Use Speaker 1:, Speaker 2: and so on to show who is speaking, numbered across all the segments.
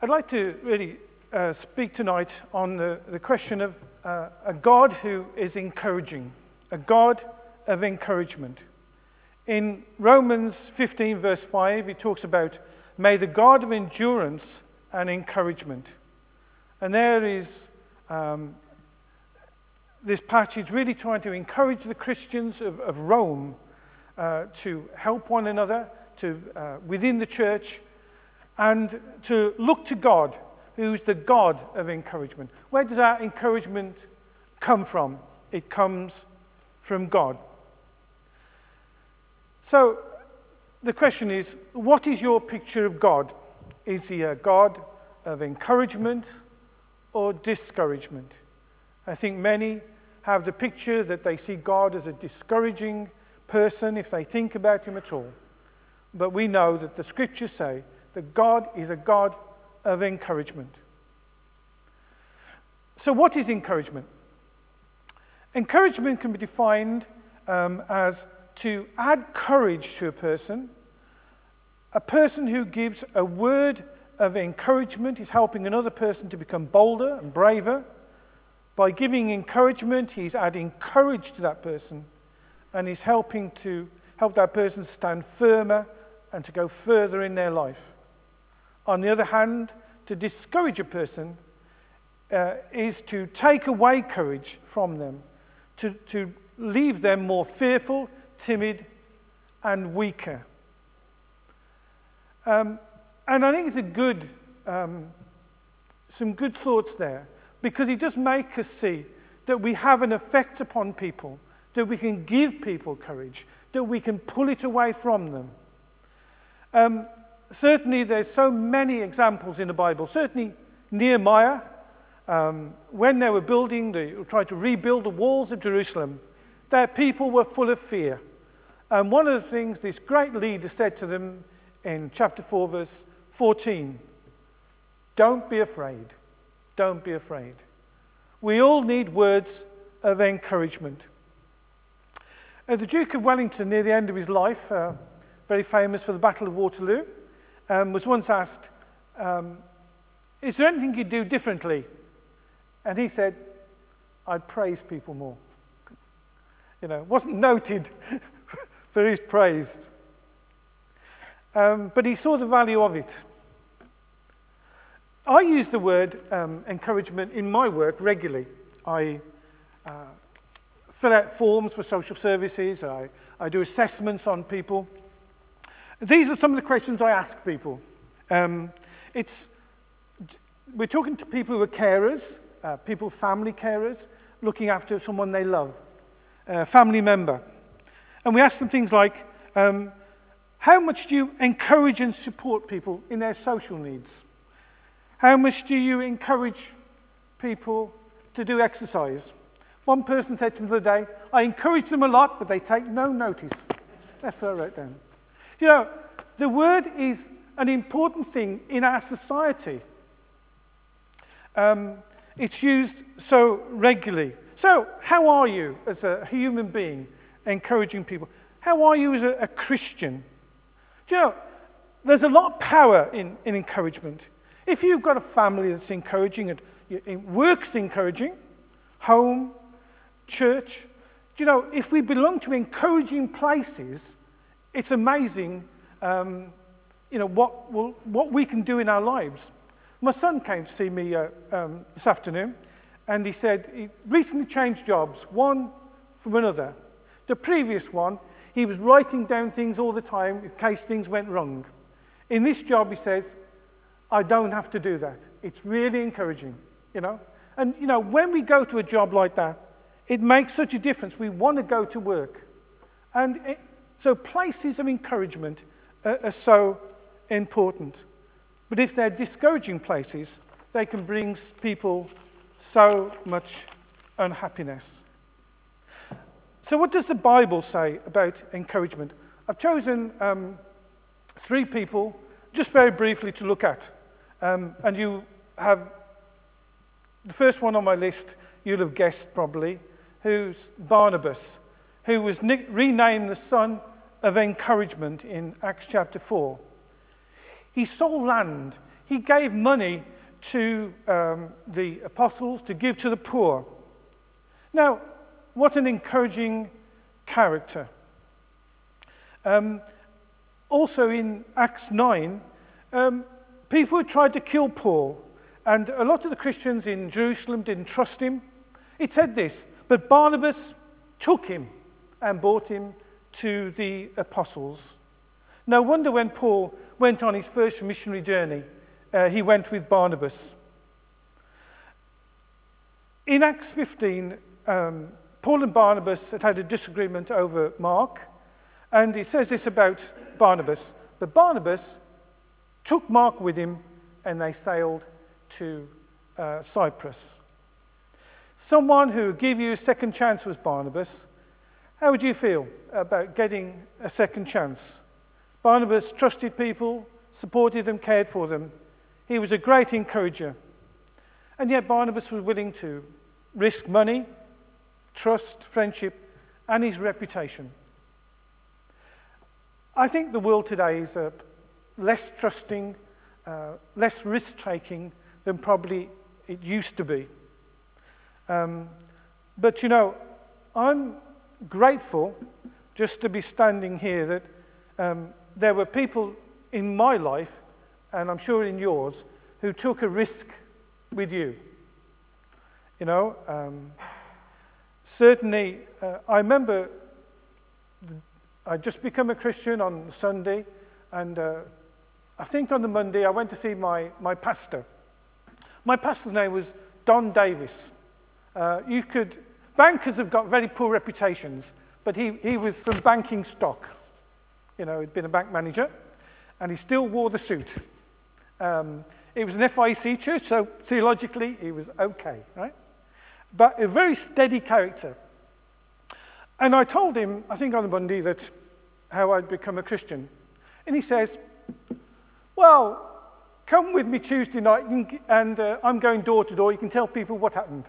Speaker 1: I'd like to really speak tonight on the question of a God who is encouraging, a God of encouragement. In Romans 15 verse 5, he talks about, may the God of endurance and encouragement. And there is this passage really trying to encourage the Christians of Rome to help one another within the church and to look to God, who's the God of encouragement. Where does our encouragement come from? It comes from God. So the question is, what is your picture of God? Is he a God of encouragement or discouragement? I think many have the picture that they see God as a discouraging person if they think about him at all. But we know that the scriptures say that God is a God of encouragement. So what is encouragement? Encouragement can be defined as to add courage to a person who gives a word of encouragement is helping another person to become bolder and braver. By giving encouragement, he's adding courage to that person, and he's helping to help that person stand firmer and to go further in their life. On the other hand, to discourage a person is to take away courage from them, to leave them more fearful, timid, and weaker. And I think it's some good thoughts there, because it does make us see that we have an effect upon people, that we can give people courage, that we can pull it away from them. Certainly there's so many examples in the Bible. Certainly Nehemiah, when they were trying to rebuild the walls of Jerusalem, their people were full of fear. And one of the things this great leader said to them in chapter 4 verse 14, don't be afraid. Don't be afraid. We all need words of encouragement. The Duke of Wellington, near the end of his life, very famous for the Battle of Waterloo, was once asked, is there anything you'd do differently? And he said, I'd praise people more. Wasn't noted for his praise. But he saw the value of it. I use the word encouragement in my work regularly. I fill out forms for social services. I do assessments on people. These are some of the questions I ask people. We're talking to people who are carers, family carers, looking after someone they love, a family member. And we ask them things like, how much do you encourage and support people in their social needs? How much do you encourage people to do exercise? One person said to me the other day, I encourage them a lot, but they take no notice. That's what I wrote down. The word is an important thing in our society. It's used so regularly. So, how are you as a human being encouraging people? How are you as a Christian? There's a lot of power in encouragement. If you've got a family that's encouraging, and work's encouraging, home, church, if we belong to encouraging places, it's amazing, what we can do in our lives. My son came to see me this afternoon, and he said he recently changed jobs, one from another. The previous one, he was writing down things all the time in case things went wrong. In this job, he says, I don't have to do that. It's really encouraging, And, when we go to a job like that, it makes such a difference. We want to go to work. And so places of encouragement are so important. But if they're discouraging places, they can bring people so much unhappiness. So what does the Bible say about encouragement? I've chosen 3 people, just very briefly, to look at. And you have the first one on my list, you'll have guessed probably, who's Barnabas, who was renamed the son of encouragement in Acts chapter 4. He sold land. he gave money to the apostles to give to the poor. Now, what an encouraging character. Also in Acts 9, people had tried to kill Paul, and a lot of the Christians in Jerusalem didn't trust him. It said this, but Barnabas took him and brought him to the apostles. No wonder when Paul went on his first missionary journey, he went with Barnabas. In Acts 15, Paul and Barnabas had a disagreement over Mark, and it says this about Barnabas. But Barnabas took Mark with him, and they sailed to Cyprus. Someone who would give you a second chance was Barnabas. How would you feel about getting a second chance? Barnabas trusted people, supported them, cared for them. He was a great encourager. And yet Barnabas was willing to risk money, trust, friendship, and his reputation. I think the world today is less trusting, less risk-taking than probably it used to be. But you know, I'm grateful just to be standing here that there were people in my life, and I'm sure in yours, who took a risk with you. You know, certainly, I remember I'd just become a Christian on Sunday, and I think on the Monday I went to see my pastor. My pastor's name was Don Davis. Bankers have got very poor reputations, but he was from banking stock. You know, he'd been a bank manager, and he still wore the suit. It was an FIC church, so theologically he was okay, right? But a very steady character. And I told him, I think on the Monday, that how I'd become a Christian. And he says, well, come with me Tuesday night, and I'm going door to door. You can tell people what happened.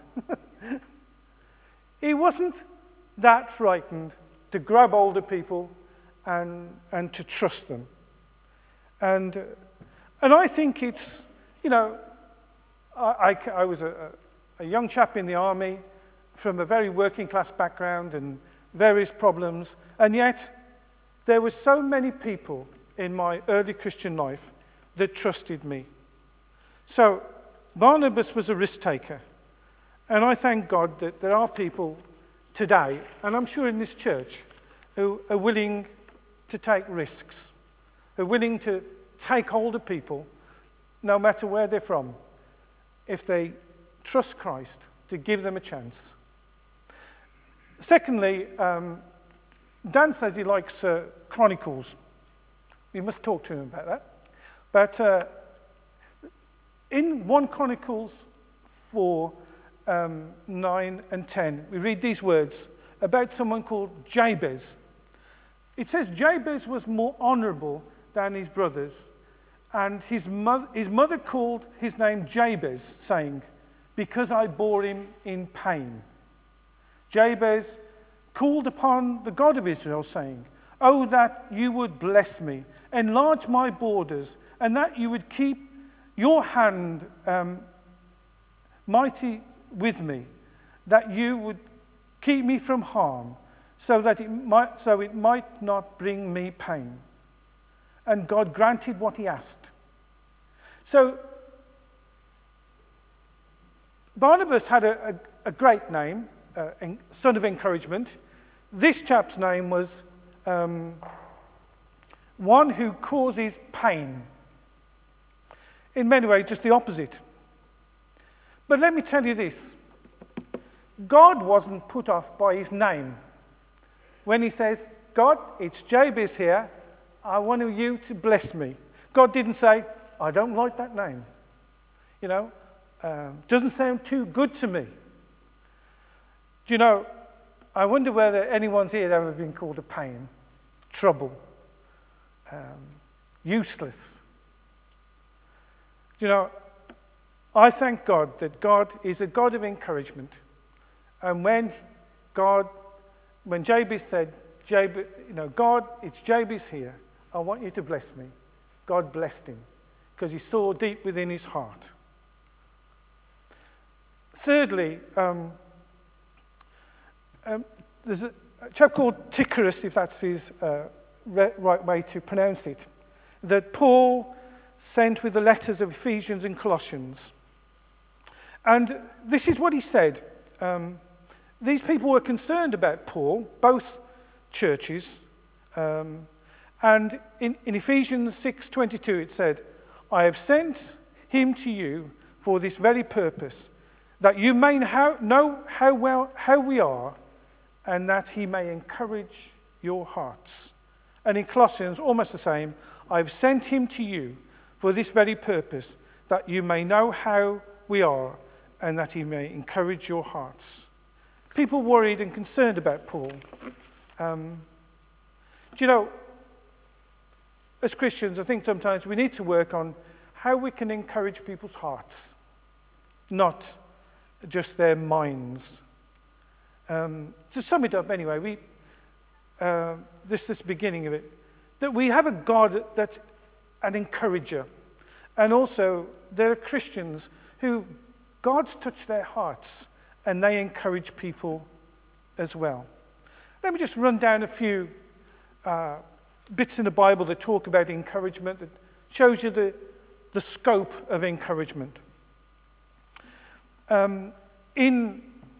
Speaker 1: He wasn't that frightened to grab older people and to trust them. And I think it's, you know, I was a young chap in the army from a very working class background and various problems, and yet there were so many people in my early Christian life that trusted me. So Barnabas was a risk taker, and I thank God that there are people today, and I'm sure in this church, who are willing to take risks, who are willing to take hold of people, no matter where they're from, if they trust Christ, to give them a chance. Secondly, Dan says he likes Chronicles. We must talk to him about that. But in 1 Chronicles 4, 9 and 10, we read these words about someone called Jabez. It says Jabez was more honorable than his brothers, and his mother called his name Jabez, saying, because I bore him in pain. Jabez called upon the God of Israel, saying, oh, that you would bless me, enlarge my borders, and that you would keep your hand mighty with me, that you would keep me from harm, so that it might not bring me pain. And God granted what he asked. So Barnabas had a great name, son of encouragement. This chap's name was one who causes pain. In many ways, just the opposite. But let me tell you this. God wasn't put off by his name. When he says, God, it's Jabez here, I want you to bless me. God didn't say, I don't like that name. You know, doesn't sound too good to me. Do you know, I wonder whether anyone's here ever been called a pain, trouble, useless. Do you know, I thank God that God is a God of encouragement. And when Jabez said, God, it's Jabez here, I want you to bless me. God blessed him. because he saw deep within his heart. Thirdly, there's a chap called Tychicus, if that's his right way to pronounce it, that Paul sent with the letters of Ephesians and Colossians. And this is what he said. These people were concerned about Paul, both churches. And in Ephesians 6:22 it said, I have sent him to you for this very purpose, that you may know how we are, and that he may encourage your hearts. And in Colossians, almost the same, I've sent him to you for this very purpose, that you may know how we are, and that he may encourage your hearts. People worried and concerned about Paul. Do you know, as Christians, I think sometimes we need to work on how we can encourage people's hearts, not just their minds. To sum it up anyway, this is the beginning of it, that we have a God that's an encourager. And also, there are Christians who God's touched their hearts and they encourage people as well. Let me just run down a few bits in the Bible that talk about encouragement, that shows you the scope of encouragement. In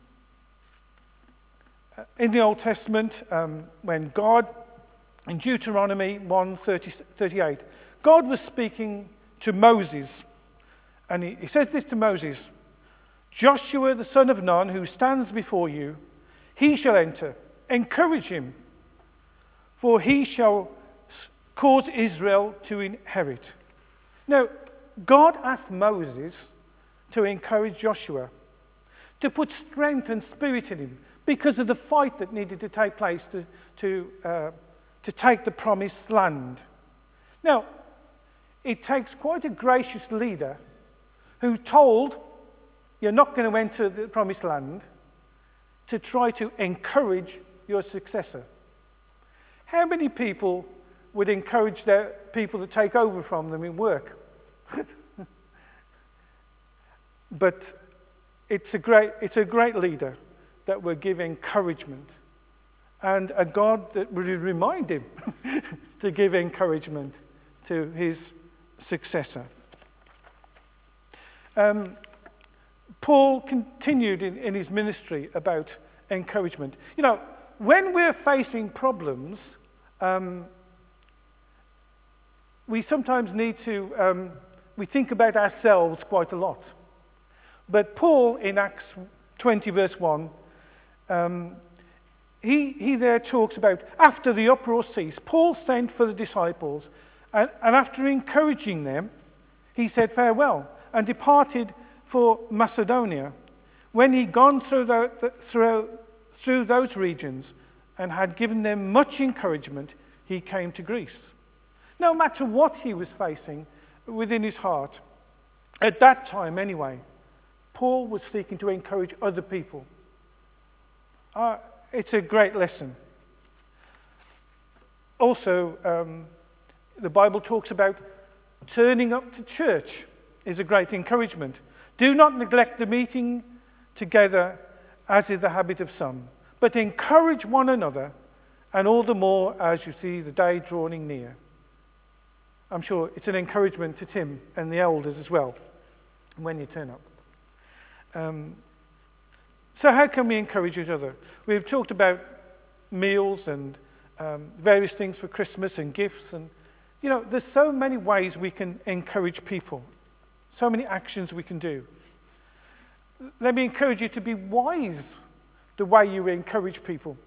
Speaker 1: the Old Testament, when God, in Deuteronomy 1:38, God was speaking to Moses, and he says this to Moses, Joshua the son of Nun, who stands before you, he shall enter. Encourage him, for he shall cause Israel to inherit. Now, God asked Moses to encourage Joshua, to put strength and spirit in him, because of the fight that needed to take place to take the promised land. Now, it takes quite a gracious leader who told you're not going to enter the promised land to try to encourage your successor. How many people would encourage their people to take over from them in work? But it's a great leader that will give encouragement, and a God that will remind him to give encouragement to his successor. Paul continued in his ministry about encouragement. You know, when we're facing problems, we sometimes need to, we think about ourselves quite a lot. But Paul, in Acts 20, verse 1, he there talks about, after the uproar ceased, Paul sent for the disciples, and after encouraging them, he said farewell, and departed for Macedonia. When he'd gone through those regions and had given them much encouragement, he came to Greece. No matter what he was facing within his heart, at that time anyway, Paul was seeking to encourage other people. It's a great lesson. Also, the Bible talks about turning up to church is a great encouragement. Do not neglect the meeting together, as is the habit of some, but encourage one another, and all the more as you see the day drawing near. I'm sure it's an encouragement to Tim and the elders as well when you turn up. So how can we encourage each other? We've talked about meals and various things for Christmas and gifts, and you know, there's so many ways we can encourage people, so many actions we can do. Let me encourage you to be wise the way you encourage people.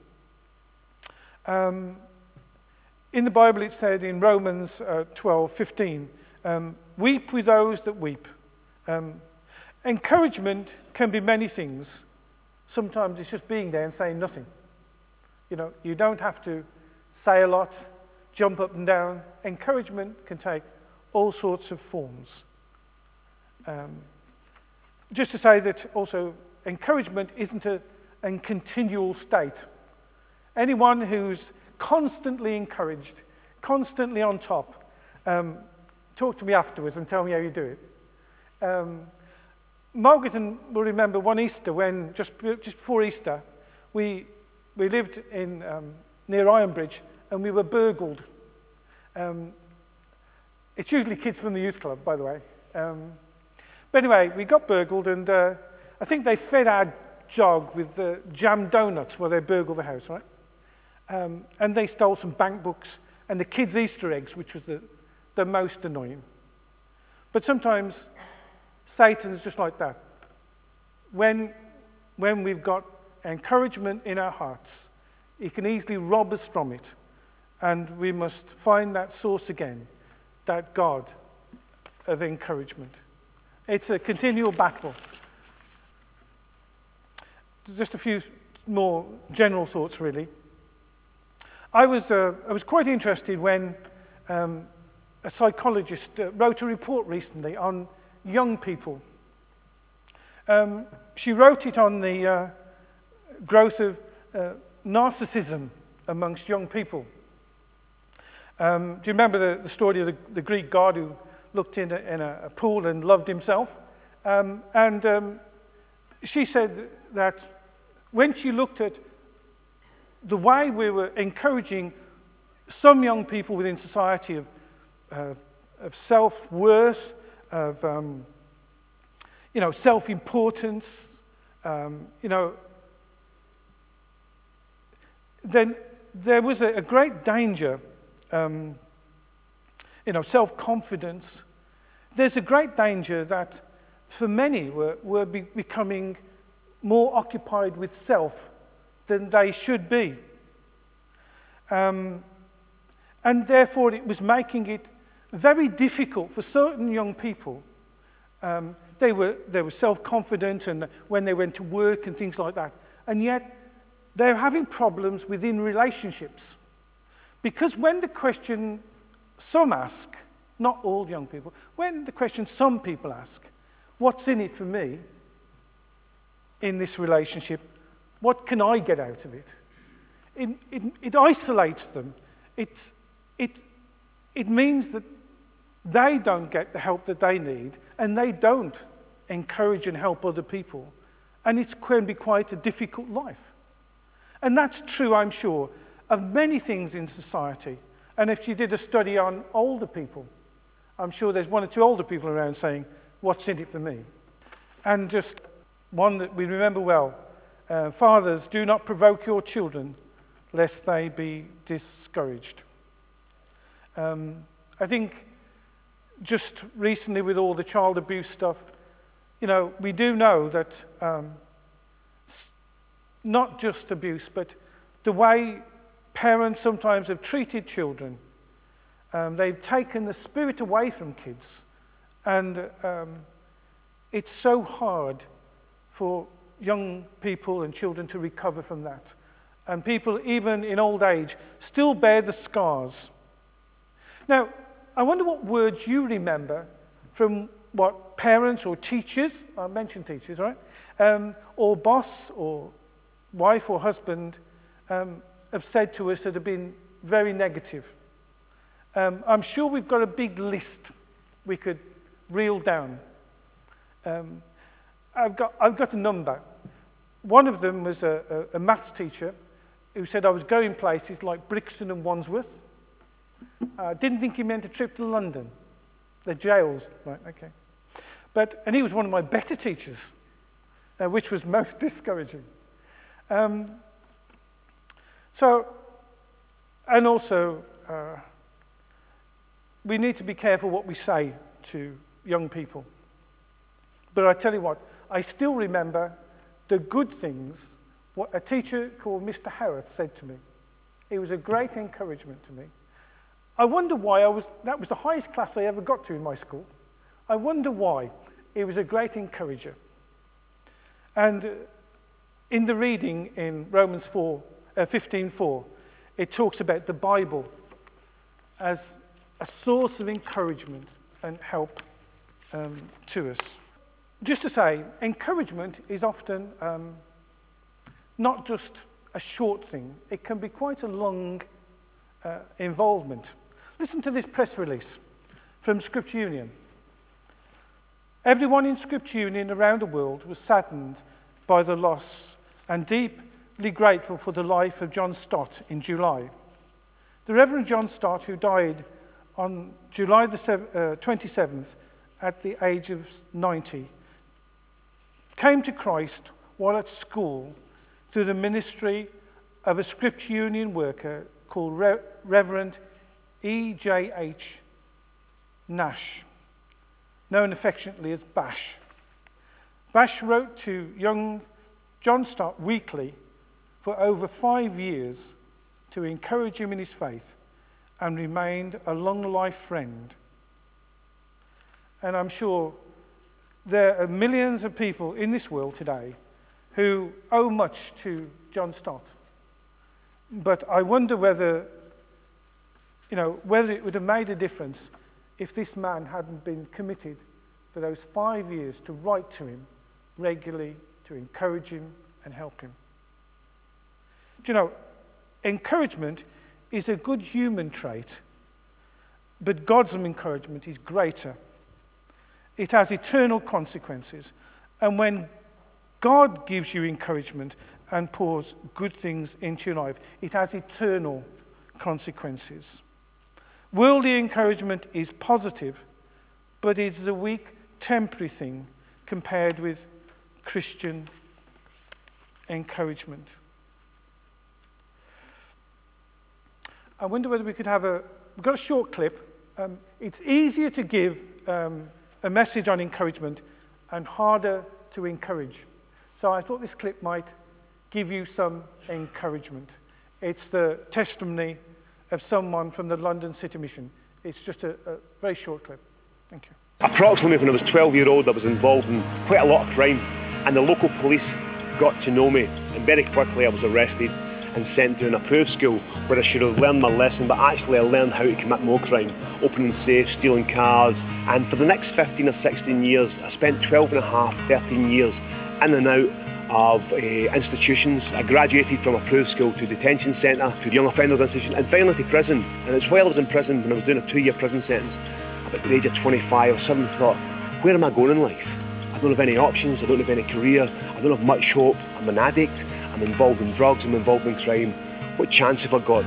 Speaker 1: In the Bible it said in Romans 12:15, weep with those that weep. Encouragement can be many things. Sometimes it's just being there and saying nothing. You know, you don't have to say a lot, jump up and down. Encouragement can take all sorts of forms. Just to say that also encouragement isn't a continual state. Anyone who's constantly encouraged, constantly on top, talk to me afterwards and tell me how you do it. Margaret will remember one Easter when, just before Easter, we lived in near Ironbridge and we were burgled. It's usually kids from the youth club, by the way. But anyway, we got burgled, and I think they fed our jog with jam donuts while they burgled the house, right? And they stole some bank books and the kids' Easter eggs, which was the most annoying. But sometimes Satan's just like that. When we've got encouragement in our hearts, he can easily rob us from it. And we must find that source again, that God of encouragement. It's a continual battle. Just a few more general thoughts, really. I was quite interested when a psychologist wrote a report recently on young people. She wrote it on the growth of narcissism amongst young people. Do you remember the story of the Greek god who looked in a pool and loved himself? She said that when she looked at the way we were encouraging some young people within society of self-worth, of self-importance, then there was a great danger, self-confidence. There's a great danger that for many were becoming more occupied with self than they should be. And therefore it was making it very difficult for certain young people. They were self-confident and when they went to work and things like that. And yet they're having problems within relationships. Because when the question some ask, not all young people, when the question some people ask, what's in it for me in this relationship? What can I get out of it? It isolates them. It means that they don't get the help that they need, and they don't encourage and help other people. And it can be quite a difficult life. And that's true, I'm sure, of many things in society. And if you did a study on older people, I'm sure there's one or two older people around saying, what's in it for me? And just one that we remember well, fathers, do not provoke your children, lest they be discouraged. I think just recently with all the child abuse stuff, we do know that not just abuse, but the way parents sometimes have treated children, they've taken the spirit away from kids. And it's so hard for young people and children to recover from that. And people, even in old age, still bear the scars. Now, I wonder what words you remember from what parents or teachers, I mentioned teachers, right? Or boss or wife or husband have said to us that have been very negative. I'm sure we've got a big list we could reel down. I've got a number. One of them was a maths teacher who said I was going places like Brixton and Wandsworth. Didn't think he meant a trip to London. The jails, right, okay. And he was one of my better teachers, which was most discouraging. We need to be careful what we say to young people. But I tell you what, I still remember the good things what a teacher called Mr. Howarth said to me. It was a great encouragement to me. I wonder why that was the highest class I ever got to in my school. I wonder why. It was a great encourager. And in the reading in Romans 15:4, it talks about the Bible as a source of encouragement and help to us. Just to say, encouragement is often not just a short thing. It can be quite a long involvement. Listen to this press release from Scripture Union. Everyone in Scripture Union around the world was saddened by the loss and deeply grateful for the life of John Stott in July. The Reverend John Stott, who died on July the 27th at the age of 90, came to Christ while at school through the ministry of a Scripture Union worker called Reverend E.J.H. Nash, known affectionately as Bash. Bash wrote to young John Stott weekly for over 5 years to encourage him in his faith and remained a long-life friend. And I'm sure there are millions of people in this world today who owe much to John Stott. But I wonder whether it would have made a difference if this man hadn't been committed for those 5 years to write to him regularly, to encourage him and help him. Do you know, encouragement is a good human trait, but God's encouragement is greater. It has eternal consequences. And when God gives you encouragement and pours good things into your life, it has eternal consequences. Worldly encouragement is positive, but it's a weak, temporary thing compared with Christian encouragement. I wonder whether we could have we've got a short clip. It's easier to give a message on encouragement and harder to encourage. So I thought this clip might give you some encouragement. It's the testimony of someone from the London City Mission. It's just a very short clip. Thank you.
Speaker 2: Approximately when I was 12-year-old, I was involved in quite a lot of crime, and the local police got to know me, and very quickly I was arrested and sent to an approved school where I should have learned my lesson, but actually I learned how to commit more crime, opening safes, stealing cars, and for the next 15 or 16 years, I spent 12 and a half, 13 years in and out of institutions. I graduated from approved school to detention centre, to young offenders institution, and finally to prison. And it's while I was in prison, when I was doing a 2-year prison sentence, about the age of 25 or 7, I thought, where am I going in life? I don't have any options, I don't have any career, I don't have much hope, I'm an addict, I'm involved in drugs, I'm involved in crime. What chance have I got?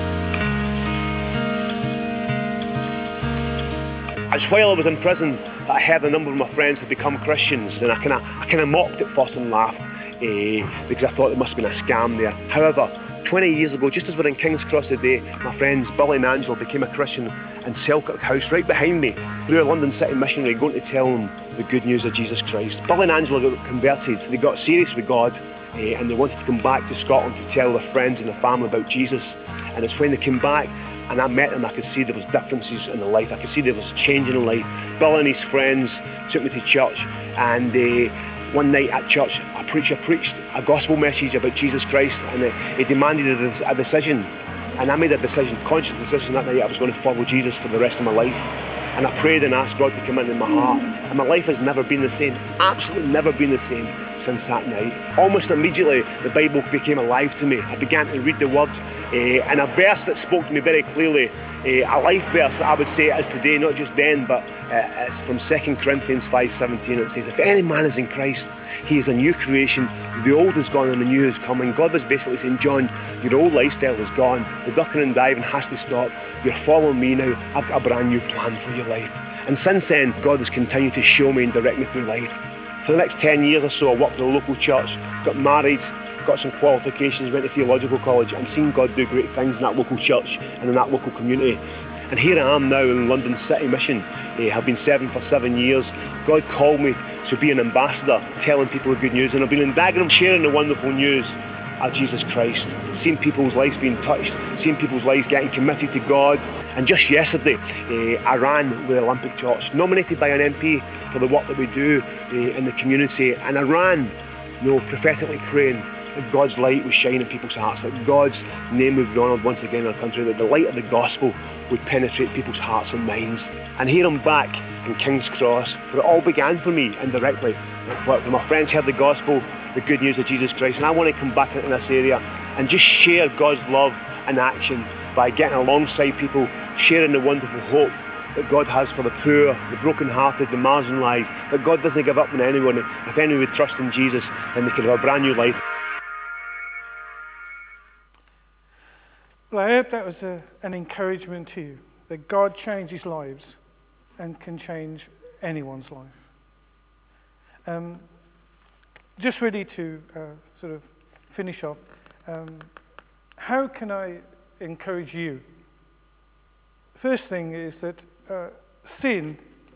Speaker 2: It's while I was in prison that I heard a number of my friends had become Christians, and I kind of mocked at first and laughed because I thought there must have been a scam there. However, 20 years ago, just as we're in King's Cross today, my friends Billy and Angela became a Christian in Selkirk House, right behind me, through a London City missionary, going to tell them the good news of Jesus Christ. Billy and Angela got converted. They got serious with God, and they wanted to come back to Scotland to tell their friends and their family about Jesus. And it's when they came back and I met them, I could see there was differences in their life. I could see there was a change in their life. Billy and his friends took me to church, and one night at church, a preacher preached a gospel message about Jesus Christ, and he demanded a decision. And I made a decision, conscious decision that night I was going to follow Jesus for the rest of my life. And I prayed and asked God to come into my heart. And my life has never been the same, absolutely never been the same since that night. Almost immediately, the Bible became alive to me. I began to read the Word, and a verse that spoke to me very clearly, a life verse that I would say is today, not just then, but it's from 2 Corinthians 5:17. It says, if any man is in Christ, he is a new creation. The old is gone and the new is coming. God was basically saying, John, your old lifestyle is gone. The ducking and diving has to stop. You're following me now. I've got a brand new plan for your life. And since then, God has continued to show me and direct me through life. For the next 10 years or so, I worked at a local church, got married, got some qualifications, went to theological college, and seen God do great things in that local church and in that local community. And here I am now in London City Mission. I've been serving for 7 years. God called me to be an ambassador, telling people the good news. And I've been in Dagenham sharing the wonderful news of Jesus Christ, seeing people's lives being touched, seeing people's lives getting committed to God. And just yesterday, I ran with the Olympic Torch, nominated by an MP for the work that we do in the community. And I ran, prophetically praying that God's light would shine in people's hearts, that God's name would be honoured once again in our country, that the light of the gospel would penetrate people's hearts and minds. And here I'm back in King's Cross, where it all began for me indirectly. When my friends heard the gospel, the good news of Jesus Christ, and I want to come back into this area and just share God's love in action by getting alongside people, sharing the wonderful hope that God has for the poor, the brokenhearted, the marginalised, that God doesn't give up on anyone. If anyone would trust in Jesus, then they can have a brand new life.
Speaker 1: Well, I hope that was an encouragement to you, that God changes lives and can change anyone's life. Just really to sort of finish up, how can I encourage you? First thing is that sin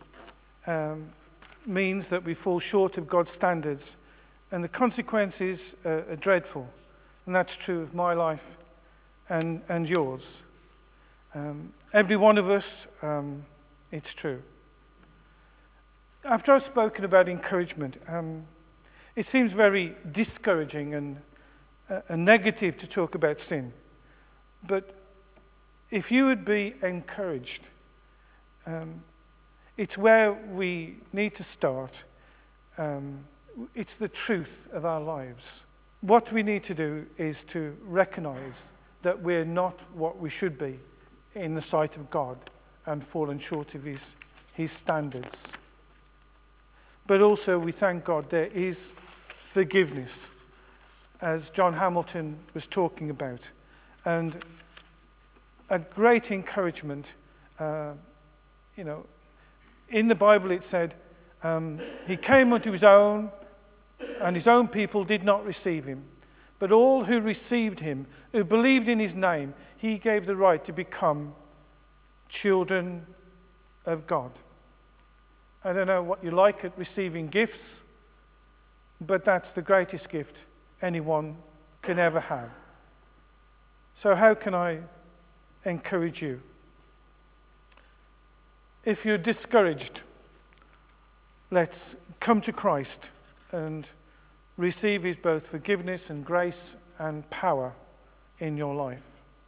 Speaker 1: means that we fall short of God's standards, and the consequences are dreadful. And that's true of my life and yours. Every one of us, it's true. After I've spoken about encouragement, it seems very discouraging and negative to talk about sin. But if you would be encouraged, it's where we need to start. It's the truth of our lives. What we need to do is to recognize that we're not what we should be in the sight of God and fallen short of his standards. But also we thank God there is forgiveness, as John Hamilton was talking about. And a great encouragement, in the Bible it said, he came unto his own, and his own people did not receive him. But all who received him, who believed in his name, he gave the right to become children of God. I don't know what you like at receiving gifts, but that's the greatest gift anyone can ever have. So how can I encourage you? If you're discouraged, let's come to Christ and receive his both forgiveness and grace and power in your life.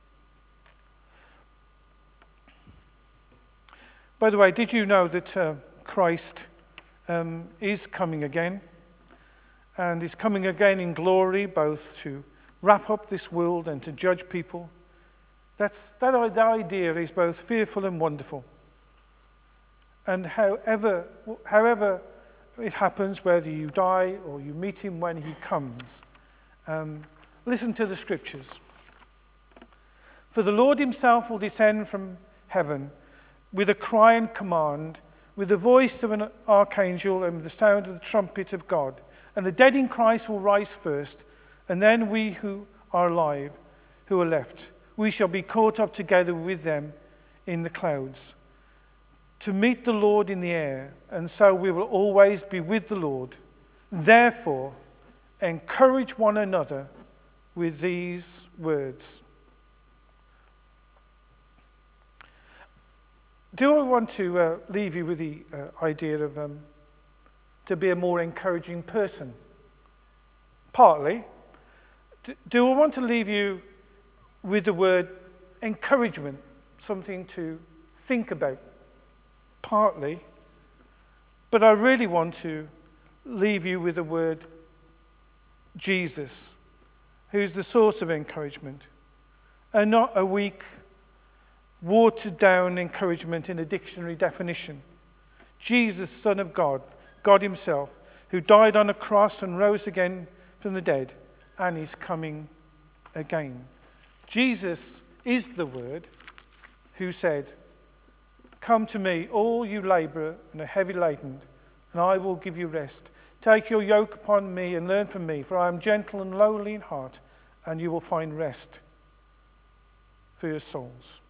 Speaker 1: By the way, did you know that Christ is coming again, and is coming again in glory, both to wrap up this world and to judge people? That idea is both fearful and wonderful. And however it happens, whether you die or you meet him when he comes, listen to the scriptures. For the Lord himself will descend from heaven with a cry and command, with the voice of an archangel and with the sound of the trumpet of God. And the dead in Christ will rise first, and then we who are alive, who are left, we shall be caught up together with them in the clouds, to meet the Lord in the air, and so we will always be with the Lord. Therefore, encourage one another with these words. Do I want to leave you with the idea of to be a more encouraging person? Partly. Do I want to leave you with the word encouragement, something to think about? Partly. But I really want to leave you with the word Jesus, who's the source of encouragement, and not a weak, watered down encouragement in a dictionary definition. Jesus, Son of God, God himself, who died on a cross and rose again from the dead, and is coming again. Jesus is the word who said, "Come to me, all you labor and are heavy laden, and I will give you rest. Take your yoke upon me and learn from me, for I am gentle and lowly in heart, and you will find rest for your souls."